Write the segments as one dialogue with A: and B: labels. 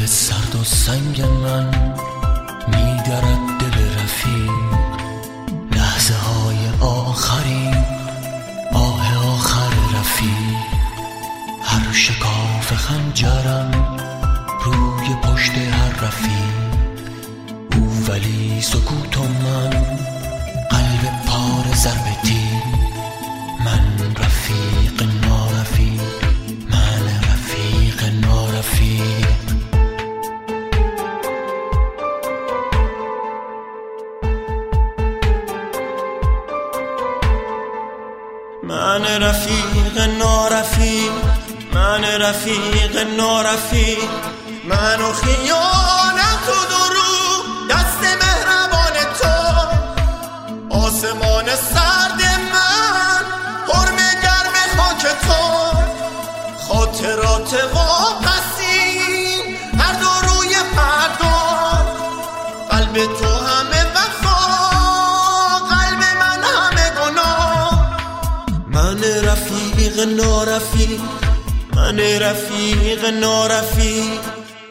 A: سرد و سنگ من میگرد دل رفیق، لحظه های آخری آه آخر رفیق. هر شکاف خنجرم روی پشت هر رفیق، او ولی سکوت و من قلب پار ضرب تیر. من رفیق نارفیق، من رفیق نارفیق.
B: من رفیق نارفیق، من رفیق نارفیق. من و خیانت و دروغ دست مهربان تو، آسمان سرد من حرم گرم خاک تو. خاطرات واپسی هر دو روی پرگار، قلب تو همه وفا، قلب من همه گناه. من رفیق نارفیق، من رفیق نارفیق.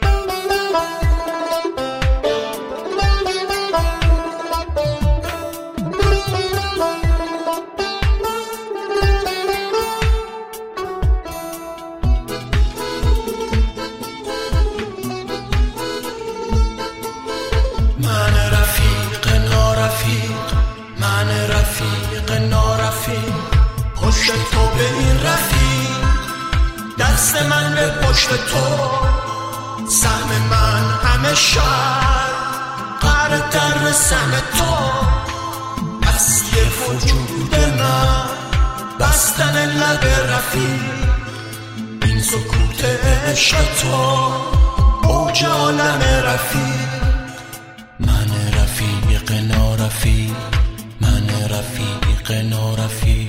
A: من رفیق نارفیق، من رفیق نارفیق. پشت تو به این رفیق، دست من به پشت تو. سهم من همه شهر قهر در سهم تو. اصلی وجود من بستن لب رفیق، این سکوت عشق تو اوج عالم رفیق. من رفیق نارفیق، من رفیق نارفیق.